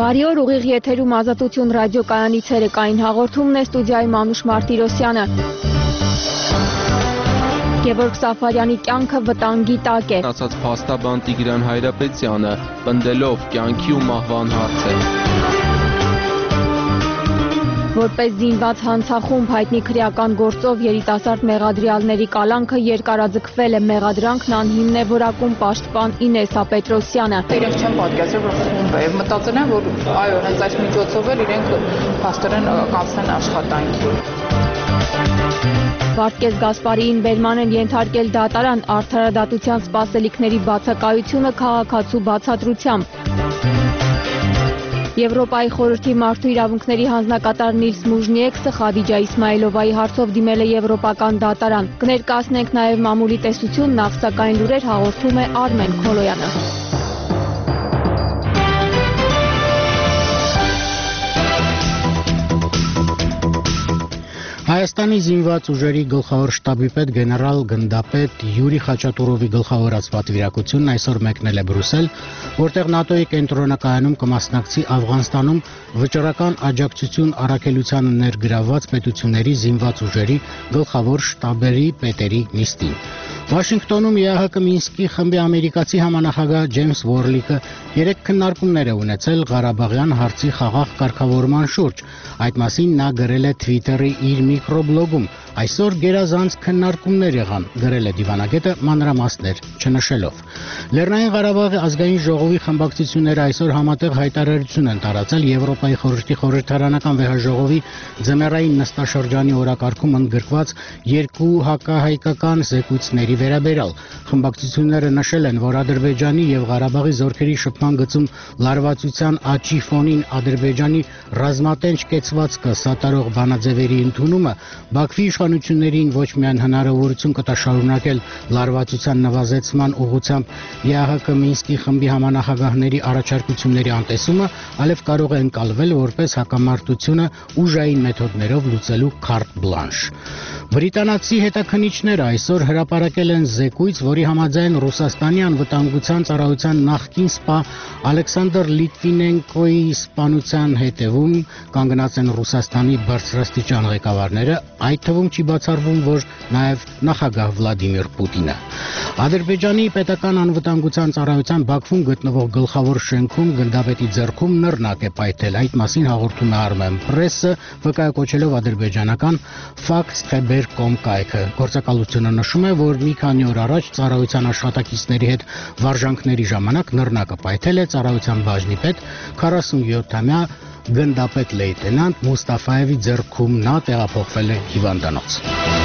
Բարի օր, ուղիղ եթերում Ազատություն ռադիոկայանի ցերեկային հաղորդումն է, ստուդիայում Անուշ Մարտիրոսյանը։ Գևորգ Սաֆարյանի կյանքը վտանգի տակ է։ Ասաց փաստաբան Տիգրան Հայրապետյանը, պնդելով կյանքի ու մահվան հարցը։ Որպես զինված հանցախումբ հայտնի քրեական գործով երիտասարդ մեղադրյալների կալանքը երկարաձգվել է, մեղադրանքն անհիմն է որակում պաշտպան Ինես Հապետրոսյանը։ Իրենք չեն պատկերացրել, որ խումբ է, մտածել են, որ այո, հենց այս միջոցով էլ իրենք փաստորեն կանցնեն աշխատանքի։ Վարդգես Գասպարիին բերման են ենթարկել դատարան, արդարադատության սպասելիքների բացակայությունը քաղաքացու բացատրությամբ։ Եվրոպայի խորհրդի մարդու իրավունքների հանձնակատար Նիլս Մուժնիեքսը Խադիջա Իսմայիլովայի հարցով դիմել է եվրոպական դատարան։ Կներկայացնենք նաև մամուլի տեսություն, նախ սակայն լուրեր հաղորդում է Արմեն Քոլոյանը։ Հայաստանի զինված ուժերի գլխավոր շտաբի պետ գեներալ գնդապետ Յուրի Խաչատուրովի գլխավորած պատվիրակությունն այսօր մեկնել է Բրյուսել, որտեղ ՆԱՏՕ-ի կենտրոնակայանում կմասնակցի Աֆղանստանում վճռական աջակցություն առաքելությանը ներգրավված պետությունների զինված ուժերի գլխավոր շտաբերի պետերի նիստին։ Վաշինգտոնում ԵԱՀԿ Մինսկի խմբի ամերիկացի համանախագահ Ջեյմս Վորլիկը 3 քննարկումներ է ունեցել Ղարաբաղյան հարցի խաղաղ կարգավորման շուրջ։ Այդ մասին նա գրել է Twitter-ի իր միկրոբլոգում։ Այսօր գերազանց քննարկումներ եղան, գրել է դիվանագետը մանրամասներ չնշելով։ Լեռնային Ղարաբաղի ազգային ժողովի խմբակցությունները այսօր համատեղ հայտարարություն են տարածել Եվրոպայի խորհրդի խորհրդարանական վեհաժողովի ձմեռային նստաշրջանի օրակարգում ընդգրկված 2 հակահայկական զեկույցների վերաբերյալ։ Խմբակցությունները նշել են, որ Ադրբեջանի եւ Ղարաբաղի զորքերի շփման գծում լարվածության աճի ֆոնին Ադրբեջանի ռազմատենչ կեցվածքը սատարող բանաձևերի ընդունումը Բաքվի իշխանություններին ոչ միայն հնարավորություն կտա շարունակել լարվածության նվազեցման ուղղությամբ ԵԱՀԿ Մինսկի խմբի համանախագահների առաջարկությունների անտեսումը, այլև կարող է ընկալվել որպես հակամարտությունը ուժային մեթոդներով լուծելու քարտ բլանշ։ Բրիտանացի հետաքննիչները այսօր հրապարակել են զեկույց, որի համաձայն Ռուսաստանի անվտանգության ծառայության նախկին սպա Ալեքսանդր Լիտվինենկոյի սպանության հետևում կանգնած են Ռուսաստանի բարձրաստիճան ղեկավարները, այդ թվում չի բացառվում, որ նաև նախագահ Վլադիմիր Պուտինը։ Ադրբեջանի պետական անվտանգության ծառայության Բաքվում գտնվող գլխավոր շենքում գնդապետի ձեռքում նռնակ է պայթել։ Այդ մասին հաղորդում է Armen Press-ը, վկայակոչելով ադրբեջանական Facts-Khaber.com կայքը։ Գործակալությունը նշում է, որ մի քանի օր առաջ ծառայության աշխատակիցների հետ վարժանքների ժամանակ նռնակը պայթել է ծառայության բաժնի պետ 47-ամյա գնդապետ լեյտենանտ Մուստաֆայևի ձեռքում նա տեղափոխվել է հիվանդանոց։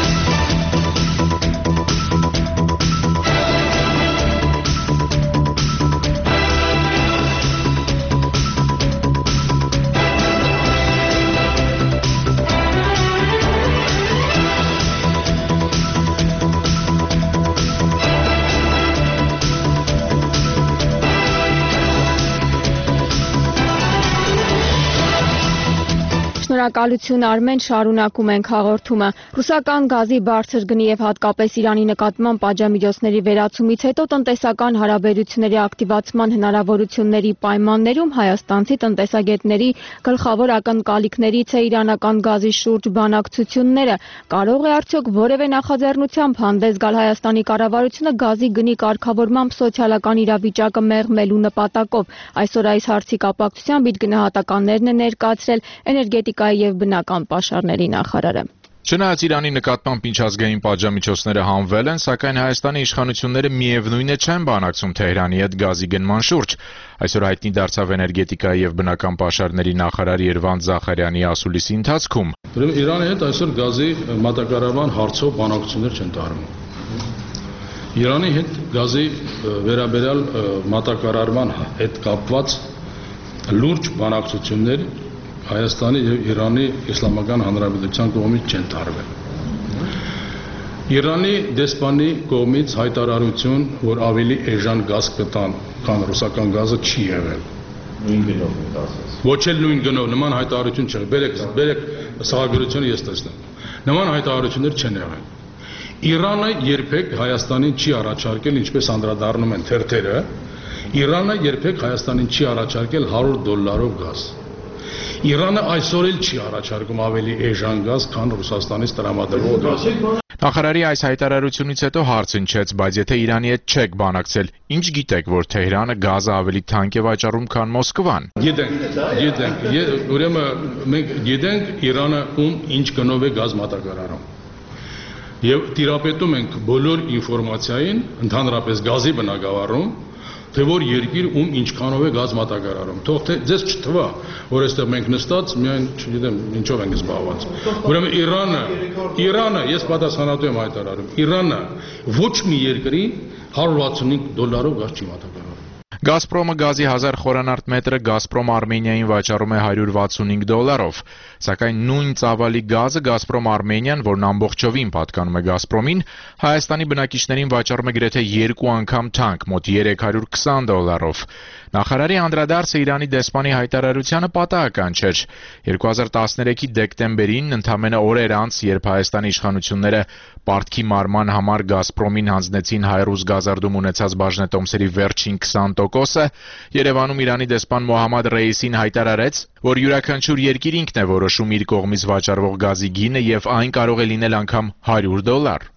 Շնորհակալություն Արմեն, շարունակում ենք հաղորդումը։ Ռուսական գազի բարձր գնի եւ հատկապես Իրանի նկատմամբ պատժամիջոցների վերացումից հետո տնտեսական հարաբերությունների ակտիվացման հնարավորությունների պայմաններում հայաստանցի տնտեսագետների գլխավոր ակնկալիքներից է իրանական գազի շուրջ բանակցությունները։ Կարող է արդյոք որևէ նախաձեռնությամբ հանդես գալ Հայաստանի կառավարությունը գազի գնի կարգավորմամբ սոցիալական իրավիճակը մեղմելու նպատակով։ Այսօր այս հարցի կապակցությամբ իր գնահատականներն է ներկայացրել էներգետիկայի եւ բնական պաշարների նախարարը։ Չնայած Իրանի նկատմամբ միջազգային պատժամիջոցները հանվել են, սակայն Հայաստանի իշխանությունները միևնույն է չեն բանակցում Թեհրանի հետ գազի գնման շուրջ։ Այսօր հայտնի դարձավ էներգետիկայի եւ բնական պաշարների նախարար Երվանդ Զախարյանի ասուլիսի ընթացքում։ Իրանի հետ այսօր գազի մատակարարման հարցով բանակցություններ չեն տարվում։ Իրանի հետ գազի վերաբերյալ մատակարարման հետ կապված լուրջ բանակցություններ Հայաստանի եւ Իրանի Իսլամական Հանրապետության կողմից չեն տարվել։ Իրանի դեսպանի կողմից հայտարարություն, որ ավելի էժան գազ կտան, քան ռուսական գազը չի եղել։ Նույն գնով ասած։ Ոչ էլ նույն գնով, նման հայտարարություն չէ։ Բերեք սահագրությունը ես տեսնեմ։ Նման հայտարարություններ չեն եղել։ Իրանը երբեք Հայաստանին չի առաջարկել, ինչպես անդրադառնում են թերթերը, Իրանը երբեք Հայաստանին չի առաջարկել $100 գազ։ Իրանը այսօր էլ չի առաջարկում ավելի էժան գազ, քան Ռուսաստանից տրամադրվող գազը։ Նախարարի այս հայտարարությունից հետո հարց հնչեց, բայց եթե Իրանի հետ չեք բանակցել, ինչ գիտեք, որ Թեհրանը գազը ավելի թանկ է վաճառում, քան Մոսկվան։ Գիտենք, ուրեմն մենք գիտենք Իրանը ում ինչ գնով է գազ մատակարարում։ Եվ տիրապետում ենք բոլոր ինֆորմացիային, ընդհանրապես գազի բնագավառում, թե որ երկիր ում ինչքանով է գազ մատակարարում։ Թող թե ձեզ չթվա, որ այստեղ մենք նստած միայն, չգիտեմ, ինչով ենք զբաղված։ Ուրեմն Իրանը, ես պատասխանատու եմ հայտարարում, Իրանը ոչ մի երկրի $165 գազ չի մատակարարում։ Գազպրոմը գազի 1000 խորանարդ մետրը Գազպրոմ Արմենիային վաճառում է $165, սակայն նույն ծավալի գազը Գազպրոմ Արմենիան, որն ամբողջովին պատկանում է Գազպրոմին, Հայաստանի բնակիչներին վաճառում է գրեթե 2 անգամ թանկ, մոտ $320։ Նախարարի անդրադարձը Իրանի դեսպանի հայտարարությանը պատահական չէր։ 2013-ի դեկտեմբերին, ընդամենը օրեր անց, երբ Հայաստանի իշխանությունները պարտքի մարման համար Գազպրոմին հանձնեցին Հայրուզ գազարդում ունեցած բաժնետոմսերի վերջին 20%-ը, Երևանում Իրանի դեսպան Մոհամմադ Ռեյիսին հայտարարեց, որ յուրաքանչյուր երկիր ինքն է որոշում իր կողմից վաճառվող գազի գինը եւ այն կարող է լինել անգամ $100։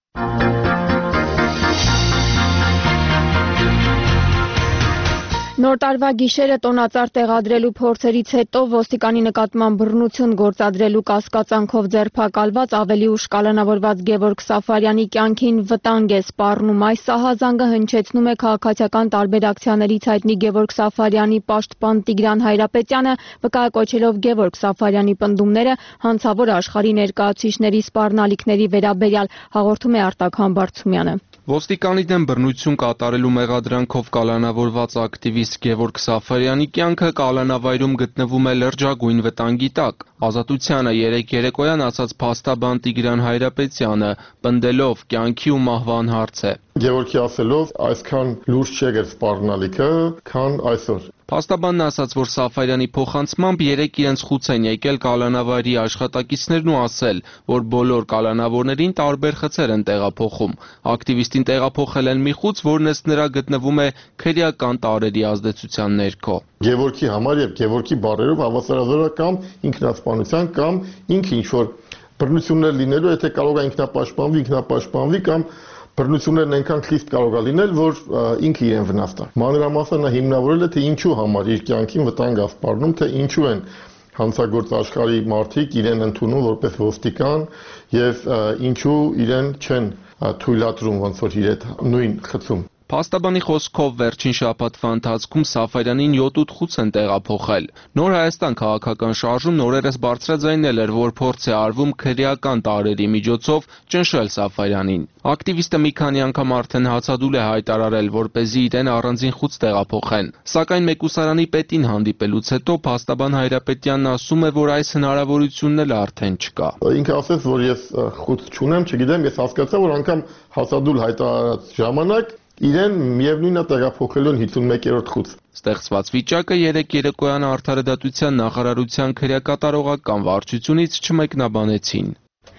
Նոր տարվա գիշերը տոնածառ տեղադրելու փորձերից հետո ոստիկանի նկատմամբ բռնություն գործադրելու կասկածանքով ձերբակալված ավելի ուշ կալանավորված Գևորգ Սաֆարյանի կյանքին վտանգ է սպառնում։ Այս սահազանգը հնչեցնում է քաղաքացիական տարբեր ակցիաներից հայտնի Գևորգ Սաֆարյանի պաշտպան Տիգրան Հայրապետյանը, վկայակոչելով Գևորգ Սաֆարյանի պնդումները հանցավոր աշխարհի ներկայացուցիչների սպառնալիքների վերաբերյալ, հաղորդում է Արտակ Համբարձումյանը։ Ոստիկանի դեմ բռնություն կատարելու մեղադրանքով կալանավորված ակտիվիստ Գևորգ Սաֆարյանի կյանքը կալանավայրում գտնվում է լրջագույն վտանգի տակ։ Ազատությանը երեկոյան ասաց փաստաբան Տիգրան Հայրապետյանը, պնդելով կյանքի ու մահվան հարց է։ Գևորգի ասելով, այսքան լուրջ չի եղել սպառնալիքը, քան այսօր։ Փաստաբանն ասաց, որ Սաֆարյանի փոխանցմամբ երեկ իրենց խուց են եկել կալանավայրի աշխատակիցներն ու ասել, որ բոլոր կալանավորներին տարբեր խցեր են տեղափոխում։ Ակտիվիստին տեղափոխել են մի խուց, որն ըստ նրա գտնվում է քրեական տարրերի ազդեցության ներքո։ Գևորգի համար եւ Գևորգի բառերով հավասարազորական ինքնասպանության կամ ինքը ինչ-որ բռնություններ լինելու, եթե կարող է ինքնապաշտպանվի կամ բռնություններն այնքան խիստ կարող է լինել, որ ինքը իրեն վնաս տա։ Մանրամասն նա հիմնավորել է, թե ինչու համար իր կյանքին վտանգ է սպառնում, թե ինչու են հանցագործ աշխարհի մարդիկ իրեն ընդունում որպես ոստիկան եւ ինչու իրեն չեն թույլատրում ոնց որ իր հետ նույն խցում։ Փաստաբանի խոսքով վերջին շաբաթվա ընթացքում Սաֆարյանին 7-8 խուց են տեղափոխել։ Նոր Հայաստան քաղաքական շարժումն օրերս բարձրաձայնել էր, որ փորձ է արվում քրեական տարրերի միջոցով ճնշել Սաֆարյանին։ Ակտիվիստը մի քանի անգամ արդեն հացադուլ է հայտարարել, որպեսզի իրեն առանձին խուց տեղափոխեն։ Սակայն մեկուսարանի պետին հանդիպելուց հետո փաստաբան Հայրապետյանն ասում է, որ այս հնարավորությունն էլ արդեն չկա։ Ինքը ասաց, որ ես խուց չունեմ, չգիտեմ, ես հասկացա, որ անգամ հացադուլ հայտարարած ժամանակ իրեն միևնույնն է տեղափոխելու 51-րդ խուց։ Ստեղծված վիճակը երեկոյան Արդարադատության նախարարության քրեակատարողական վարչությունից չմեկնաբանեցին։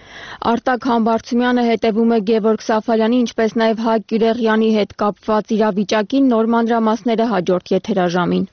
Արտակ Համբարձումյանը հետևում է Գևորգ Սաֆարյանի, ինչպես նաև Հակ Գյուրեղյանի հետ կապված իրավիճակին, նոր մանրամասները հաջորդ եթերաժամին։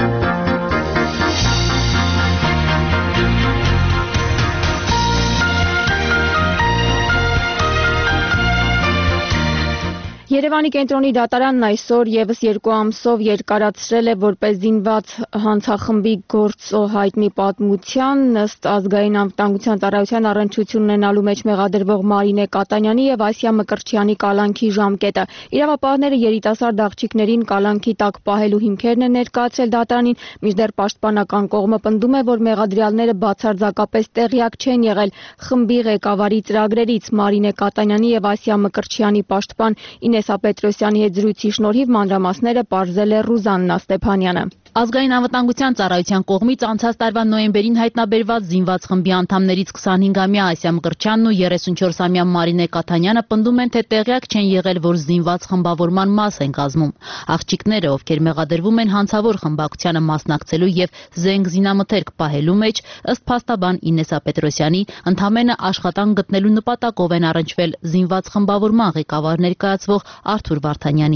Երևանի կենտրոնի դատարանն այսօր եւս 2 ամսով երկարացրել է որպես զինված հանցախմբի գործով հայտնի պատմության ըստ ազգային անվտանգության ծառայության առնչություն ունենալու մեջ մեղադրվող Մարինե Կատանյանի եւ Ասիա Մկրտչյանի կալանքի ժամկետը։ Իրավապահները երիտասարդ աղջիկներին կալանքի տակ պահելու հիմքերն են ներկայացրել դատարանին, մինչդեռ պաշտպանական կողմը պնդում է, որ մեղադրյալները բացարձակապես տեղյակ չեն եղել խմբի ղեկավարի ծրագրերից։ Մարինե Կատանյանի եւ Ասիա Մկրտչյանի պաշտպան Ինեսա Պետրոսյանի հետ զրույցի շնորհիվ մանրամասները պարզել է Ռուզաննա Ստեփանյանը։ Ազգային անվտանգության ծառայության կողմից անցած տարվա նոյեմբերին հայտնաբերված զինված խմբի անդամներից 25-ամյա Ասիա Մկրտչյանն ու 34-ամյա Մարինե Կաթանյանը պնդում են, թե տեղյակ չեն եղել, որ զինված խմբավորման մաս են կազմում։ Աղջիկները, ովքեր մեղադրվում են հանցավոր խմբակցությանը մասնակցելու եւ զենք զինամթերք պահելու մեջ, ըստ փաստաբան Ինեսա Պետրոսյանի, ընդամենը աշխատանք գտնելու նպատակով են առնչվել զինված խմբավորման ղեկավար ներկայացվող Արթուր Վարդանյանի հետ։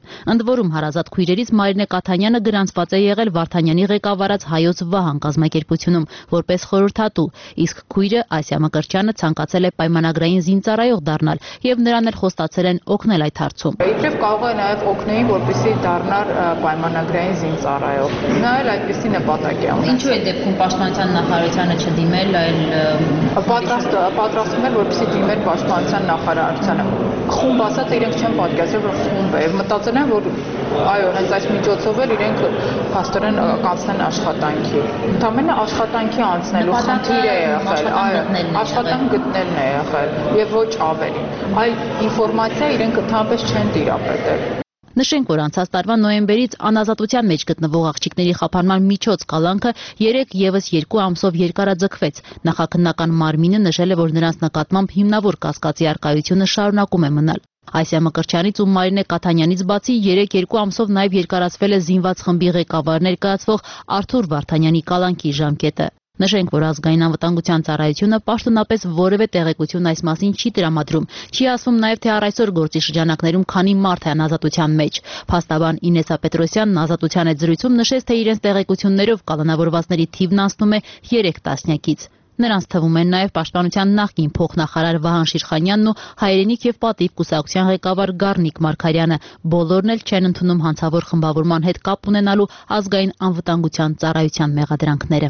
Ընդ որում հարազատ քույրերից Մարինե Կաթանյանը գրանցված է եղել Վարդանյանի ղեկավարած Հայոց Վահան կազմակերպությունում որպես խորհրդատու, իսկ քույրը Ասիա Մկրտչյանը ցանկացել է պայմանագրային զինծառայող դառնալ եւ նրան էլ խոստացել են օգնել այդ հարցում։ Իբրև կարող է նաեւ օգնել, որպեսզի դառնար պայմանագրային զինծառայող։ Նա էլ այդպիսի նպատակ է ունեցել։ Ինչու է դեպքում պաշտպանության նախարարությանը չդիմել, այլ պատրաստում էր, որպեսզի դիմեր պաշտպանության նախարարությանը։ Խումբ ասած իրենք չեն պատկերացրել, որ խումբ է, մտածել են, որ այո, հենց այս միջոցով էլ իրենք փաստորեն կանցնեն աշխատանքի։ Ընդամենը աշխատանքի անցնելու խնդիր է եղել, այո, աշխատանք գտնելն է եղել եւ ոչ ավելին։ Այլ ինֆորմացիա իրենք ընդհանրապես չեն տիրապետել։ Նշենք, որ անցած տարվա նոյեմբերից անազատության մեջ գտնվող աղջիկների խափանման միջոց կալանքը 3 եւս 2 ամսով երկարաձգվեց։ Նախաքննական մարմինը նշել է, որ նրանց նկատմամբ հիմնավոր կասկածի առկայությունը շարունակում է մնալ։ Ասիա Մկրտչյանից ու Մարինե Կաթանյանից բացի 3-2 ամսով նաև երկարացվել է զինված խմբի ղեկավար ներկայացվող Արթուր Վարդանյանի կալանքի ժամկետը։ Նշենք, որ ազգային անվտանգության ծառայությունը պաշտոնապես որևէ տեղեկություն այս մասին չի տրամադրում։ Չի ասվում նաև, թե առայսօր գործի շրջանակներում քանի մարդ է անազատության մեջ։ Փաստաբան Ինեսա Պետրոսյանն ազատության այդ զրույցում նշեց, թե իրենց տեղեկություններով կալանավորվածների թիվն անցնում է 3 տասնյակից։ Նրանց թվում են նաև պաշտպանության նախկին փոխնախարար Վահան Շիրխանյանն ու հայրենիք եւ պատիվ կուսակցության ղեկավար Գառնիկ Մարգարյանը։ Բոլորն էլ չեն ընդունում հանցավոր խմբավորման հետ կապ ունենալու ազգային անվտանգության ծառայության մեղադրանքները։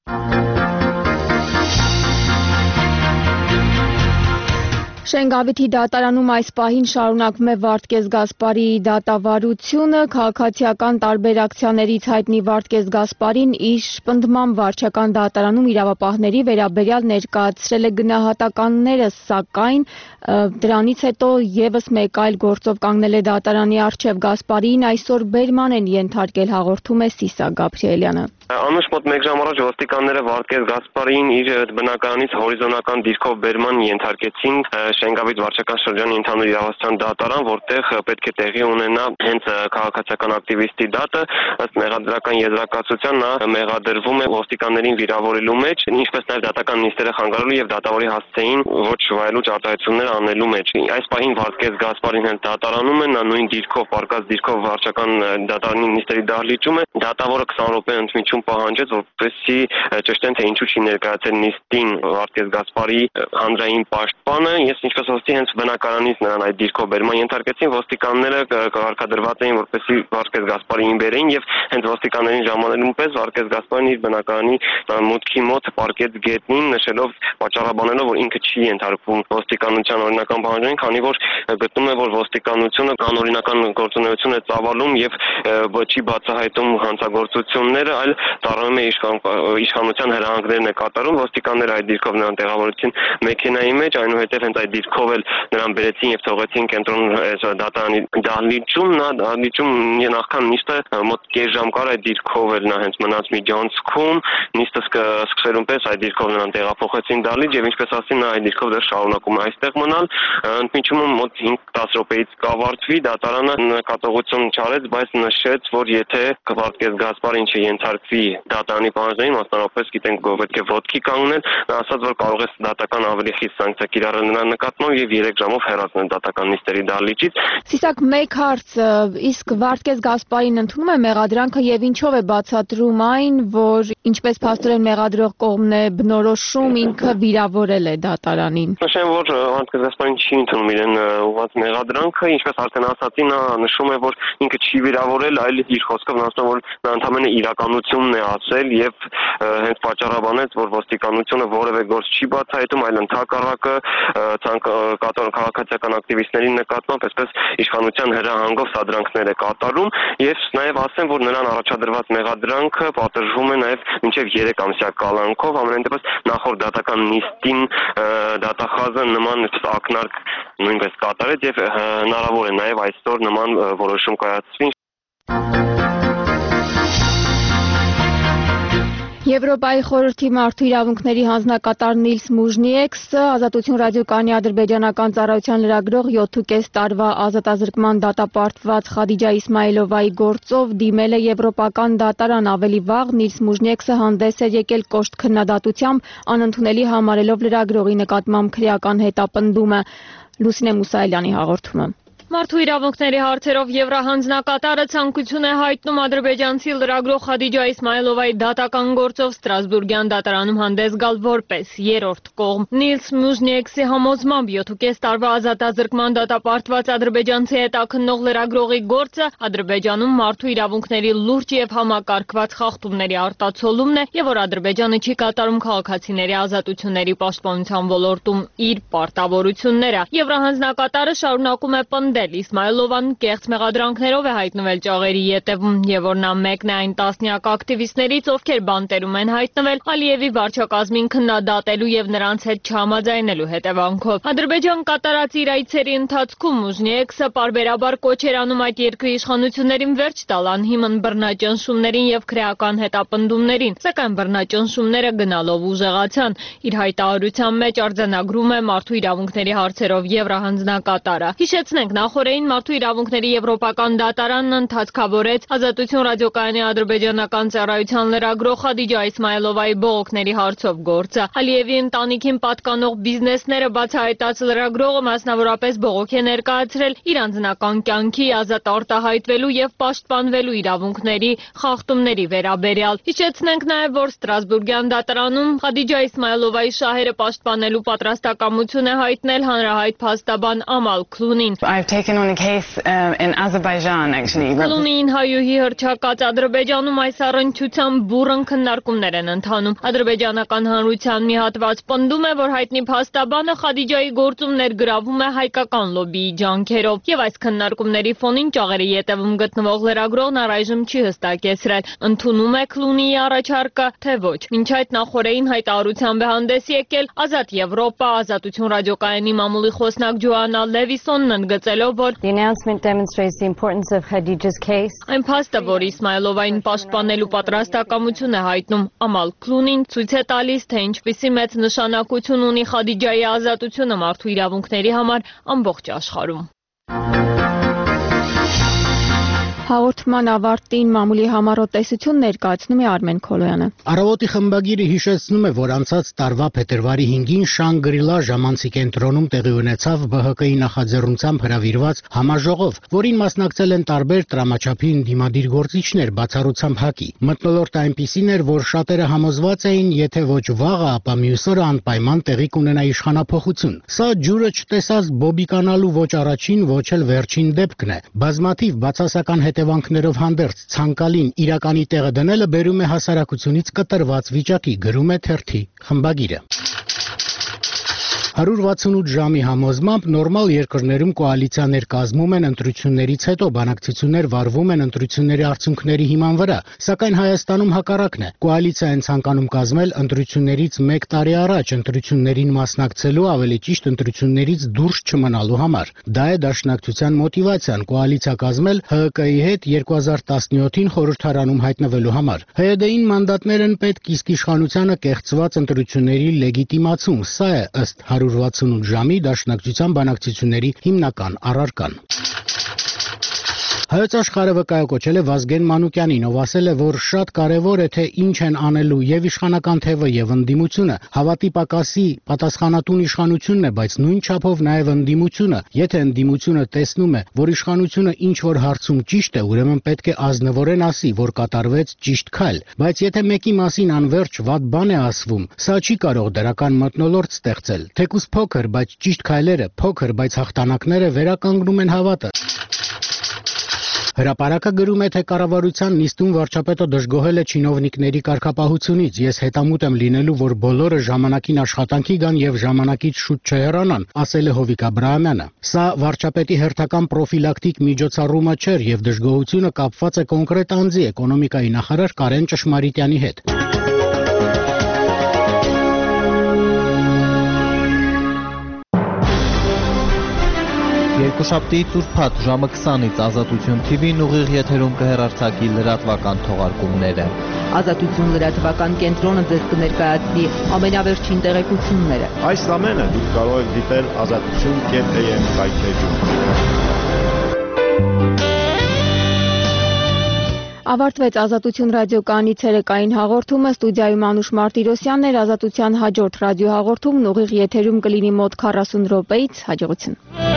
Շենգավիթի դատարանում այս պահին շարունակվում է Վարդգես Գասպարի դատավարությունը։ Քաղաքացիական տարբերակցիաներից հայտնի Վարդգես Գասպարին իր պնդման վարչական դատարանում իրավապահների վերաբերյալ ներկայացրել է գնահատականները, սակայն դրանից հետո եւս մեկ այլ գործով կանգնել է դատարանի առջև։ Գասպարին այսօր բերման են ենթարկել, հաղորդում է Սիսա Գաբրիելյանը։ Անուշ մոտ 1 ժամ առաջ ոստիկանները Վարդգես Գասպարին իր բնակարանից հորիզոնական դիրքով բերման ենթարկեցին Շենգավիթ վարչական շրջանի ընդհանուր իրավասության դատարան, որտեղ պետք է տեղի ունենա հենց քաղաքացիական ակտիվիստի դատը, ըստ մեղադրական եզրակացության նա մեղադրվում է ոստիկաններին վիրավորելու մեջ, ինչպես նաև դատական նիստերը խանգարելու եւ դատավորի հասցեին ոչ վայելուչ արտահայտություններ անելու մեջ։ Այս պահին Վարդգես Գասպարին հենց դատարանում է, նա նույն դիրքով, պարկած դիրքով վարչական դատարանի նիստերի դահլիճում է։ Դատավորը 20 րոպե ընդմիջում պահանջեց, որպեսզի ճշտեն, թե ինչու չի ներկայացել նիստին Վարդգես Գասպարի հանրային պաշտպանը։ Ես ինչպես ասացի, հենց բնակարանից նրան այդ դիրքով բերման ենթարկեցին, ոստիկանները կարգադրված էին, որպեսզի Վարդգես Գասպարին բերեին եւ հենց ոստիկաններին ժամանելուն պես Վարդգես Գասպարին իր բնակարանի մուտքի մոտ պարկեց գետնին, նշելով պատճառաբանելով, որ ինքը չի ենթարկվում ոստիկանության օրինական պահանջներին, քանի որ գտնում է, որ ոստիկանությունը կանոնական գործունեություն է ծավալում եւ չի բացահայտում հանցագործությունները, այլ ծառայում է իշխանության հրահանգներն է կատարում։ Ոստիկանները այդ դիրքով նրան տեղավորեցին մեքենայի մեջ, այնուհետև հենց այդ դիրքով էլ նրան բերեցին եւ թողեցին կենտրոն դատարանի դահլիճում։ Նա դահլիճում նախքան նիստը մոտ կես ժամ կար այդ դիրքով էլ նա հենց մնաց միջանցքում, նիստը սկսելուն պես այդ դիրքով նրան տեղափոխեցին դահլիճ եւ ինչպես ասեցին, նա այդ դիրքով դեռ շարունակում է այստեղ մնալ։ Ընդմիջումը մոտ 5-10 րոպեից կավարտվի, դատարանը նկատողություն չարեց, բայց նշեց, որ եթե Վարդգես Գասպարին չենթարկվի դատարանի պահանջներին, մասնավորապես գիտենք, պետք է ոտքի կանգնել, նա ասաց, որ կարող է դատական ավելի խիստ սանկցիա կիրառել նրա նկատմամբ եւ 3 ժամով հեռացնել դատական նիստերի դահլիճից։ Սիսակ, մեկ հարց, իսկ Վարդգես Գասպարին ընդունում է մեղադրանքը եւ ինչով է բացատրում այն, որ ինչպես փաստորեն մեղադրող կողմն է բնորոշում, ինքը վիրավորել է դատարանին։ Նշեմ, որ Վարդգես Գասպարին չի ընդունում իրեն ուղղված մեղադրանքը, ինչպես արդեն ասացի, նա նշում է, որ ինքը չի վիրավորել, այլ իր խոսքով ասում որ նա ընդհանրապես իրականությունն է ասել եւ հենց պատճառաբանեց, որ ոստիկանությունը որևէ գործ չի բացահայտում, այլ ընդհակառակը քաղաքացիական ակտիվիստների նկատմամբ այսպես իշխանության հրահանգով սադրանքներ է կատարում եւ նաեւ ասեմ, որ նրան առաջադրված մեղադրանքը պատժվում է նաեւ մինչեւ 3 ամսյա կալանքով, ամենայն դեպս նախորդ դատական նիստին դատախազը նման ակնարկ նույնպես կատարեց եւ հնարավոր է նաեւ այսօր նման որոշում կայացվի։ Եվրոպայի խորհրդի մարդու իրավունքների հանձնակատար Նիլս Մուժնիեքսը Ազատություն ռադիոկայանի ադրբեջանական ծառայության լրագրող 7.5 տարվա ազատազրկման դատապարտված Խադիջա Իսմայելովայի գործով դիմել է եվրոպական դատարան։ Ավելի վաղ Նիլս Մուժնիեքսը հանդես էր եկել կոշտ քննադատությամբ, անընդունելի համարելով լրագրողի նկատմամբ քրեական հետապնդումը։ Լուսինե Մուսայելյանի հաղորդումը։ Մարդու իրավունքների հարցերով Եվրահանձնակատարը ցանկություն է հայտնում ադրբեջանցի լրագրող Խադիջա Իսմայելովայի դատական գործով Ստրասբուրգյան դատարանում հանդես գալ որպես երրորդ կողմ։ Նիլս Մուժնիեքսի համոզմամբ 7.5 տարվա ազատազրկման դատապարտված ադրբեջանցի հետաքննող լրագրողի գործը Ադրբեջանում մարդու իրավունքների լուրջ եւ համակարգված խախտումների արտացոլումն է եւ որ Ադրբեջանը չի կատարում քաղաքացիների ազատությունների պաշտպանության ոլորտում իր պարտավորությունները։ Եվրահանձնակատարը շարունակում է պնդել Իսմայելովան կեղծ մեղադրանքներով է հայտնվել ճաղերի ետևում եւ որ նա մեկն է այն տասնյակ ակտիվիստներից, ովքեր բանտերում են հայտնվել Ալիևի վարչակազմին քննադատելու եւ նրանց հետ չհամաձայնելու հետևանքով։ Ադրբեջան կատարած իր այցերի ընթացքում Մուժնիեքսը պարբերաբար կոչ էր անում այդ երկրի իշխանություններին վերջ տալ անհիմն բռնաճնշումներին եւ քրեական հետապնդումներին, սակայն բռնաճնշումները գնալով ուժեղացան։ Իր հայտարարության մեջ արձանագրում է մարդու իրավունքների հարցերով Եվրահանձնակատարը։ Հիշեցնենք, նախորդին մարդու իրավունքների եվրոպական դատարանն ընդհանցքավորեց Ազատություն ռադիոկայանի ադրբեջանական ծառայության լրագրող Խադիջա Իսմայելովայի բողոքների հարցով գործը։ Ալիևի ընտանիքին պատկանող բիզնեսները բացահայտած լրագրողը մասնավորապես բողոք է ներկայացրել իր անձնական կյանքի ազատ արտահայտվելու եւ պաշտպանվելու իրավունքների խախտումների վերաբերյալ։ Հիշեցնենք նաեւ, որ Ստրասբուրգյան դատարանում Խադիջա Իսմայելովայի շահերը պաշտպանելու պատրաստակամություն է հայտնել հանրահայտ փաստաբան Ամալ Քլունին։ I've taken on a case in Azerbaijan actually. Քլունին հայուհի հռչակած Ադրբեջանում այս առնչությամբ բուռն քննարկումներ են ընթանում։ Ադրբեջանական հանրության մի հատված պնդում է, որ հայտնի փաստաբանը Խադիջայի գործում ներգրավում է հայկական լոբիի ջանքերով եւ այս քննարկումների ֆոնին ճաղերի ետևում գտնվող լրագրողն առայժմ չի հստակեցրել ընդունում է Քլունիի առաջարկը, թե ոչ։ Մինչ այդ նախորդին հայտարարությամբ է հանդես եկել Ազատ Եվրոպա, Ազատություն ռադիոկայանի մամուլի խոսնակ Ջոաննա Լևիսոնն ընդգծելով, որ The announcement demonstrates the importance of Khadija's case. Այն փաստը, որ Իսմայելովային պաշտպանելու պատրաստակամություն է հայտնում Ամալ Քլունին, ցույց է տալիս, թե ինչպիսի մեծ նշանակություն ունի Խադիջայի ազատությունը մարդու իրավունքների համար ամբողջ աշխարհում։ Հաղորդման ավարտին մամուլի համառոտ տեսություն ներկայացնում է Արմեն Քոլոյանը։ Առավոտի խմբագիրը հիշեցնում է, որ անցած տարվա փետրվարի 5-ին Շանգրիլա ժամանցի կենտրոնում տեղի ունեցավ ԲՀԿ-ի նախաձեռնությամբ հրավիրված համաժողով, որին մասնակցել են տարբեր տրամաչափի ընդդիմադիր գործիչներ, բացառությամբ ՀԱԿ-ի։ Մթնոլորտը այնպիսին էր, որ շատերը համոզված էին, եթե ոչ վաղը, ապա մյուս օրը անպայման տեղի կունենա իշխանափոխություն։ Սա ջուրը չտեսած բոբիկանալու ոչ առաջին, ոչ էլ վերջին դեպքն է։ Բազմաթիվ բացասական հետևանքներով հանդերձ ցանկալին իրականի տեղը դնելը բերում է հասարակությունից կտրված վիճակի, գրում է թերթի խմբագիրը։ 168 ժամի համոզմամբ նորմալ երկրներում կոալիցիաներ կազմում են ընտրություններից հետո, բանակցություններ վարվում են ընտրությունների արդյունքների հիման վրա, սակայն Հայաստանում հակառակն է։ Կոալիցիա են ցանկանում կազմել ընտրություններից 1 տարի առաջ, ընտրություններին մասնակցելու, ավելի ճիշտ ընտրություններից դուրս չմնալու համար։ Դա է դաշնակցության մոտիվացիան կոալիցիա կազմել ՀՀԿ-ի հետ 2017-ին խորհրդարանում հայտնվելու համար։ ՀՅԴ-ին մանդատներ են պետք, իսկ իշխանությանը կեղծված ընտրությունների լեգիտիմացում։ Սա է ըստ 168 ժամի դաշնակցության բանակցությունների հիմնական առարկան։ Հայոց աշխարհը վկայակոչել է Վազգեն Մանուկյանին, ով ասել է, որ շատ կարևոր է, թե ինչ են անելու եւ իշխանական թևը եւ ընդդիմությունը, հավատի պակասի պատասխանատուն իշխանությունն է, բայց նույն չափով նաեւ ընդդիմությունը։ Եթե ընդդիմությունը տեսնում է, որ իշխանությունը ինչ որ հարցում ճիշտ է, ուրեմն պետք է ազնվորեն ասի, որ կատարվեց ճիշտ քայլ, բայց եթե մեկի մասին անverջ վատ բան է ասվում, սա չի կարող դրական մթնոլորտ ստեղծել։ Թեկուզ փոքր, բայց ճիշտ քայլերը, փոքր, բայց հաղթանակները վերականգնում են հավատը։ Հրապարակը գրում է, թե կառավարության նիստում վարչապետը դժգոհել է չինովնիկների կարգապահությունից։ Ես հետամուտ եմ լինելու, որ բոլորը ժամանակին աշխատանքի գան եւ ժամանակից շուտ չհեռանան, ասել է Հովիկ Աբրահամյանը։ Սա վարչապետի հերթական պրոֆիլակտիկ միջոցառումը չէր եւ դժգոհությունը կապված է կոնկրետ անձի էկոնոմիկայի նախարար Կարեն Ճշմարիտյանի հետ։ Երկուշաբթի ծուրփաթ ժամը 20-ից Ազատություն TV-ն ուղիղ եթերում կհեռարձակի լրատվական թողարկումները։ Ազատություն լրատվական կենտրոնը ձեզ կներկայացնի ամենավերջին տեղեկությունները։ Այս ամենը դուք կարող եք դիտել azatutun.am կայքեջում։ Ավարտվեց Ազատություն ռադիոկայանի ցերեկային հաղորդումը, ստուդիայում Անուշ Մարտիրոսյանն էր, Ազատության հաջորդ ռադիոհաղորդումն ուղիղ եթերում կլինի մոտ 40 րոպեից, հաջողություն։